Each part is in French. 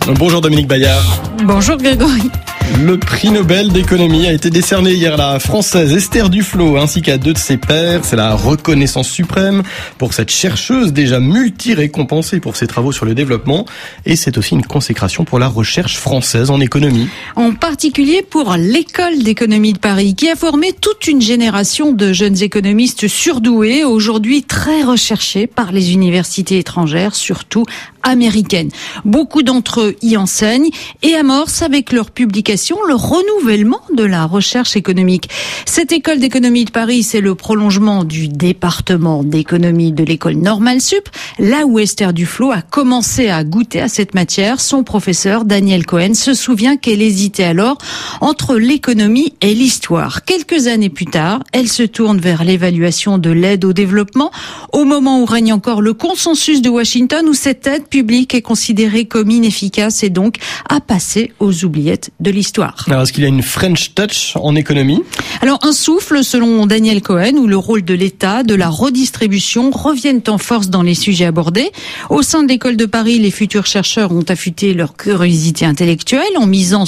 Bonjour Dominique Bayard. Bonjour Grégory. Le prix Nobel d'économie a été décerné hier à la Française Esther Duflo ainsi qu'à deux de ses pairs. C'est la reconnaissance suprême pour cette chercheuse déjà multi-récompensée pour ses travaux sur le développement. Et c'est aussi une consécration pour la recherche française en économie. En particulier pour l'École d'économie de Paris qui a formé toute une génération de jeunes économistes surdoués, aujourd'hui très recherchés par les universités étrangères, surtout américaines. Beaucoup d'entre eux y enseignent et amorcent avec leur publication le renouvellement de la recherche économique. Cette École d'économie de Paris, c'est le prolongement du département d'économie de l'École Normale Sup, là où Esther Duflo a commencé à goûter à cette matière. Son professeur, Daniel Cohen, se souvient qu'elle hésitait alors entre l'économie et l'histoire. Quelques années plus tard, elle se tourne vers l'évaluation de l'aide au développement, au moment où règne encore le consensus de Washington, où cette aide publique est considérée comme inefficace et donc à passer aux oubliettes de l'histoire. Alors, est-ce qu'il y a une French touch en économie ? Alors, un souffle, selon Daniel Cohen, où le rôle de l'État, de la redistribution reviennent en force dans les sujets abordés. Au sein de l'École de Paris, les futurs chercheurs ont affûté leur curiosité intellectuelle en mixant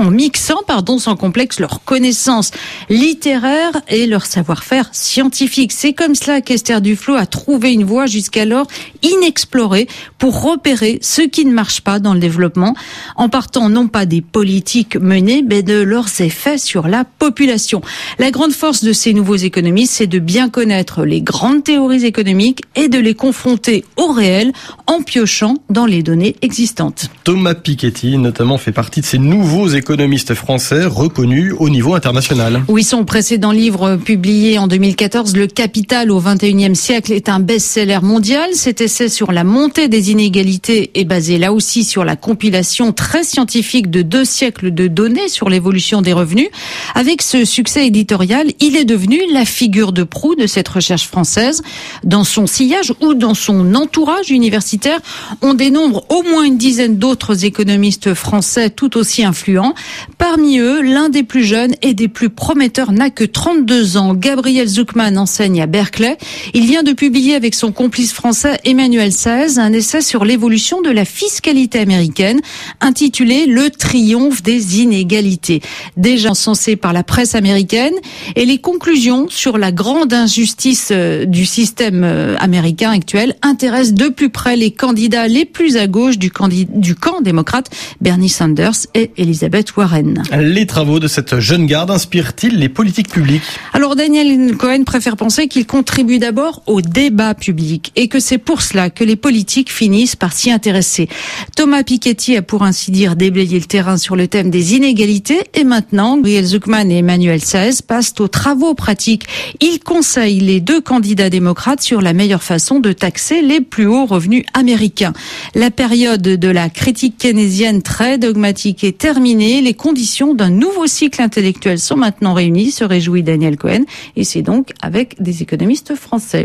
sans complexe leurs connaissances littéraires et leur savoir-faire scientifique. C'est comme cela qu'Esther Duflo a trouvé une voie jusqu'alors inexplorée pour repérer ce qui ne marche pas dans le développement, en partant non pas des politiques menées, mais de leurs effets sur la population. La grande force de ces nouveaux économistes, c'est de bien connaître les grandes théories économiques et de les confronter au réel en piochant dans les données existantes. Thomas Piketty, notamment, fait partie de ces nouveaux économistes français reconnus au niveau international. Oui, son précédent livre publié en 2014, Le Capital au XXIe siècle, est un best-seller mondial. Cet essai sur la montée des inégalités est basé là aussi sur la compilation très scientifique de 2 siècles de données sur l'évolution des revenus. Avec ce succès éditorial, il est devenu la figure de proue de cette recherche française. Dans son sillage ou dans son entourage universitaire, on dénombre au moins une dizaine d'autres économistes français tout aussi influents. Parmi eux, l'un des plus jeunes et des plus prometteurs n'a que 32 ans. Gabriel Zucman enseigne à Berkeley. Il vient de publier avec son complice français Emmanuel Saez un essai sur l'évolution de la fiscalité américaine intitulé Le triomphe des inégalités. Déjà encensé par la presse américaine, et les conclusions sur la grande injustice du système américain actuel intéressent de plus près les candidats les plus à gauche du camp démocrate, Bernie Sanders et Elizabeth Warren. Les travaux de cette jeune garde inspirent-ils les politiques publiques ? Alors Daniel Cohen préfère penser qu'ils contribuent d'abord au débat public et que c'est pour cela que les politiques finissent par s'y intéresser. Thomas Piketty a pour ainsi dire déblayé le terrain sur le thème des inégalités et maintenant, Gabriel Zucman et Emmanuel Saez passent aux travaux pratiques. Ils conseillent les 2 candidats démocrates sur la meilleure façon de taxer les plus hauts revenus américains. La période de la critique keynésienne très dogmatique est terminée. Les conditions d'un nouveau cycle intellectuel sont maintenant réunies, se réjouit Daniel Cohen, et c'est donc avec des économistes français.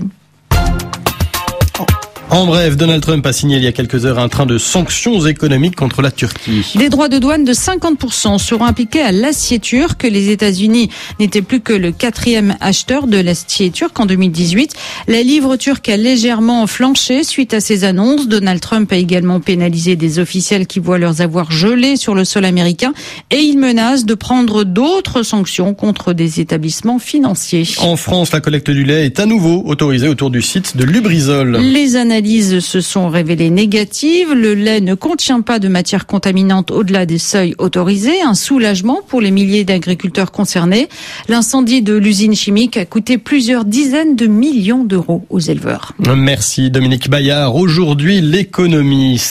En bref, Donald Trump a signé il y a quelques heures un train de sanctions économiques contre la Turquie. Des droits de douane de 50% seront appliqués à l'acier turc. Les États-Unis n'étaient plus que le 4e acheteur de l'acier turc en 2018. La livre turque a légèrement flanché suite à ces annonces. Donald Trump a également pénalisé des officiels qui voient leurs avoirs gelés sur le sol américain et il menace de prendre d'autres sanctions contre des établissements financiers. En France, la collecte du lait est à nouveau autorisée autour du site de Lubrizol. Les analyses se sont révélées négatives. Le lait ne contient pas de matières contaminantes au-delà des seuils autorisés. Un soulagement pour les milliers d'agriculteurs concernés. L'incendie de l'usine chimique a coûté plusieurs dizaines de millions d'euros aux éleveurs. Merci Dominique Bayard. Aujourd'hui, l'économie.